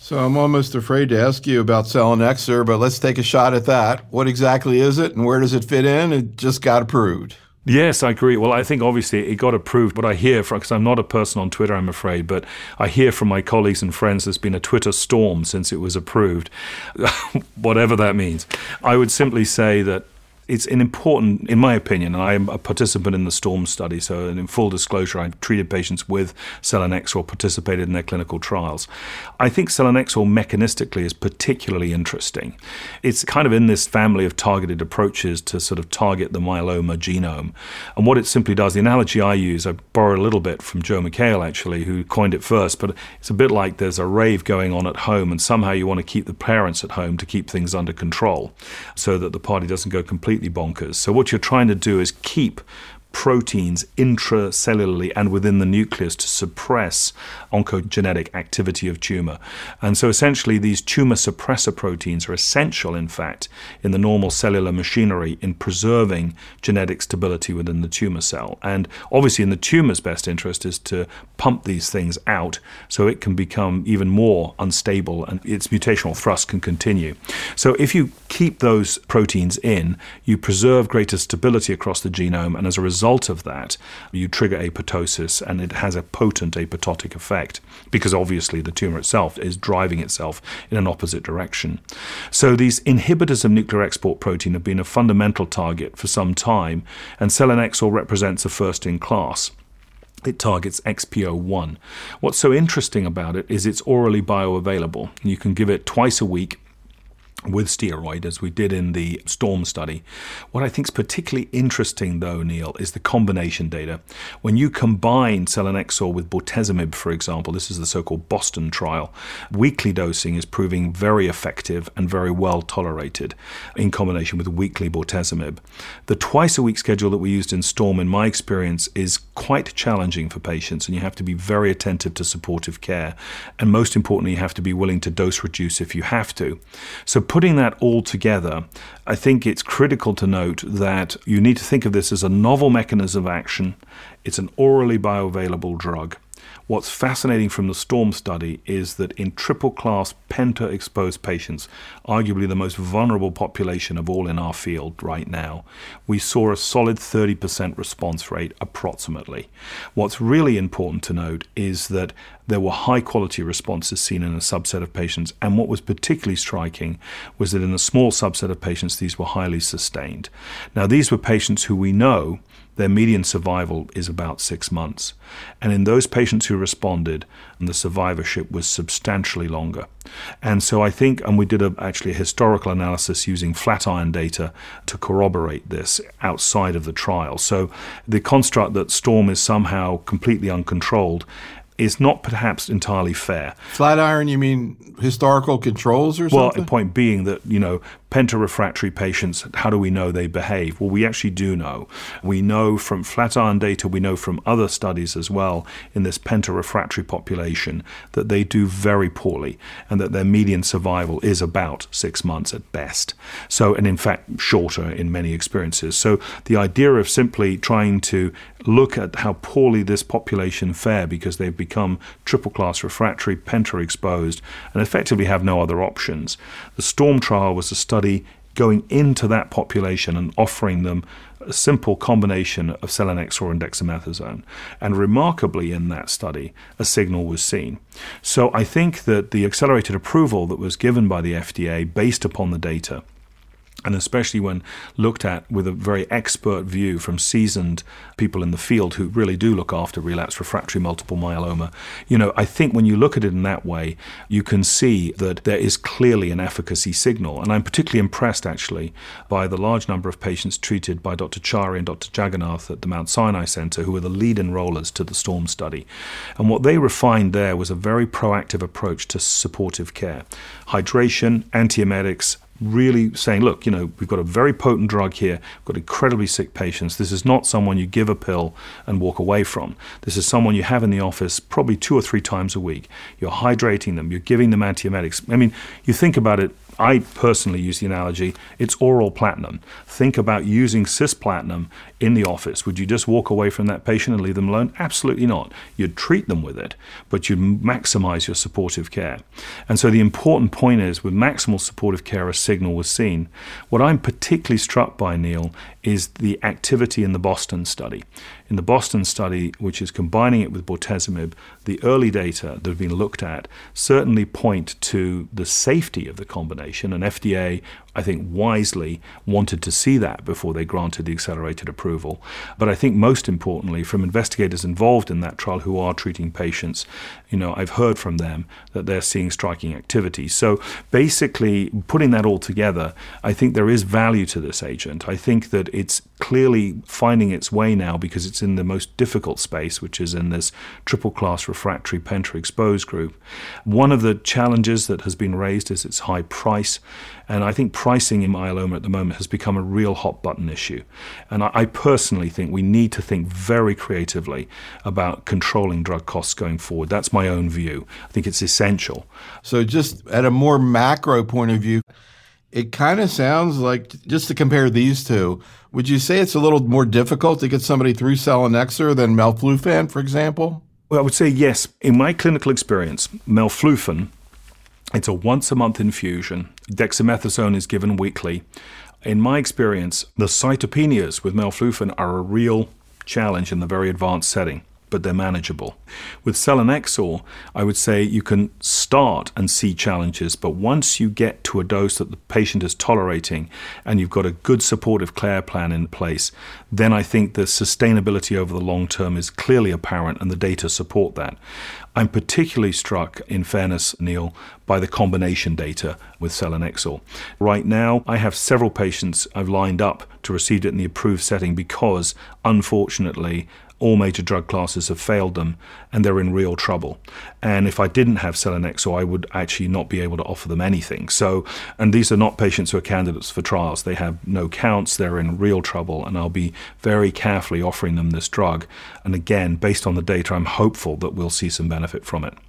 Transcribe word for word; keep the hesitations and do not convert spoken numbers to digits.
So I'm almost afraid to ask you about selinexor, but let's take a shot at that. What exactly is it and where does it fit in? It just got approved. Yes, I agree. Well, I think obviously it got approved. What I hear from, because I'm not a person on Twitter, I'm afraid, but I hear from my colleagues and friends there's been a Twitter storm since it was approved, whatever that means. I would simply say that it's an important, in my opinion, and I am a participant in the STORM study, so in full disclosure, I've treated patients with selinexor, participated in their clinical trials. I think selinexor mechanistically is particularly interesting. It's kind of in this family of targeted approaches to sort of target the myeloma genome. And what it simply does, the analogy I use, I borrow a little bit from Joe McHale, actually, who coined it first, but it's a bit like there's a rave going on at home, and somehow you want to keep the parents at home to keep things under control so that the party doesn't go completely bonkers. So what you're trying to do is keep proteins intracellularly and within the nucleus to suppress oncogenetic activity of tumor. And so essentially these tumor suppressor proteins are essential, in fact, in the normal cellular machinery in preserving genetic stability within the tumor cell. And obviously in the tumor's best interest is to pump these things out so it can become even more unstable and its mutational thrust can continue. So if you keep those proteins in, you preserve greater stability across the genome, and as a result of that, you trigger apoptosis, and it has a potent apoptotic effect because obviously the tumor itself is driving itself in an opposite direction. So these inhibitors of nuclear export protein have been a fundamental target for some time, and selinexor represents a first in class. It targets X P O one. What's so interesting about it is it's orally bioavailable. You can give it twice a week with steroid, as we did in the STORM study. What I think is particularly interesting, though, Neil, is the combination data. When you combine selinexor with bortezomib, for example, this is the so-called Boston trial, weekly dosing is proving very effective and very well tolerated in combination with weekly bortezomib. The twice-a-week schedule that we used in STORM, in my experience, is quite challenging for patients, and you have to be very attentive to supportive care. And most importantly, you have to be willing to dose reduce if you have to. So putting that all together, I think it's critical to note that you need to think of this as a novel mechanism of action. It's an orally bioavailable drug. What's fascinating from the STORM study is that in triple-class penta-exposed patients, arguably the most vulnerable population of all in our field right now, we saw a solid thirty percent response rate approximately. What's really important to note is that there were high-quality responses seen in a subset of patients, and what was particularly striking was that in a small subset of patients, these were highly sustained. Now, these were patients who we know their median survival is about six months. And in those patients who responded, the survivorship was substantially longer. And so I think, and we did a, actually a historical analysis using Flatiron data to corroborate this outside of the trial. So the construct that STORM is somehow completely uncontrolled is not perhaps entirely fair. Flatiron, you mean historical controls or something? Well, the point being that, you know, penta-refractory patients, how do we know they behave? Well, we actually do know. We know from Flatiron data, we know from other studies as well in this penta-refractory population that they do very poorly and that their median survival is about six months at best. So, and in fact, shorter in many experiences. So the idea of simply trying to look at how poorly this population fare because they've become triple-class refractory, penta-exposed, and effectively have no other options. The STORM trial was a study going into that population and offering them a simple combination of selinexor and dexamethasone. And remarkably in that study, a signal was seen. So I think that the accelerated approval that was given by the F D A based upon the data, and especially when looked at with a very expert view from seasoned people in the field who really do look after relapsed refractory multiple myeloma, you know, I think when you look at it in that way, you can see that there is clearly an efficacy signal. And I'm particularly impressed, actually, by the large number of patients treated by Doctor Chari and Doctor Jagannath at the Mount Sinai Center, who were the lead enrollers to the STORM study. And what they refined there was a very proactive approach to supportive care. Hydration, antiemetics, really saying, look, you know, we've got a very potent drug here, we've got incredibly sick patients. This is not someone you give a pill and walk away from. This is someone you have in the office probably two or three times a week. You're hydrating them, you're giving them antiemetics. I mean, you think about it, I personally use the analogy, it's oral platinum. Think about using cisplatin in the office. Would you just walk away from that patient and leave them alone? Absolutely not. You'd treat them with it, but you'd maximize your supportive care. And so the important point is, with maximal supportive care, a signal was seen. What I'm particularly struck by, Neil, is the activity in the Boston study. In the Boston study, which is combining it with bortezomib, the early data that have been looked at certainly point to the safety of the combination, and F D A, I think, wisely wanted to see that before they granted the accelerated approval. But I think most importantly, from investigators involved in that trial who are treating patients, you know, I've heard from them that they're seeing striking activity. So basically, putting that all together, I think there is value to this agent. I think that it's clearly finding its way now because it's in the most difficult space, which is in this triple-class refractory penta-exposed group. One of the challenges that has been raised is its high price, and I think pricing in myeloma at the moment has become a real hot-button issue. And I, I personally think we need to think very creatively about controlling drug costs going forward. That's my own view. I think it's essential. So just at a more macro point of view, it kind of sounds like, just to compare these two, would you say it's a little more difficult to get somebody through selinexor than melflufen, for example? Well, I would say yes. In my clinical experience, melflufen, it's a once-a-month infusion. Dexamethasone is given weekly. In my experience, the cytopenias with melflufen are a real challenge in the very advanced setting, but they're manageable. With selinexor, I would say you can start and see challenges, but once you get to a dose that the patient is tolerating and you've got a good supportive care plan in place, then I think the sustainability over the long term is clearly apparent and the data support that. I'm particularly struck, in fairness, Neil, by the combination data with selinexor. Right now, I have several patients I've lined up to receive it in the approved setting because, unfortunately, all major drug classes have failed them and they're in real trouble. And if I didn't have selinexor, I would actually not be able to offer them anything. So, and these are not patients who are candidates for trials. They have no counts, they're in real trouble, and I'll be very carefully offering them this drug. And again, based on the data, I'm hopeful that we'll see some benefit from it.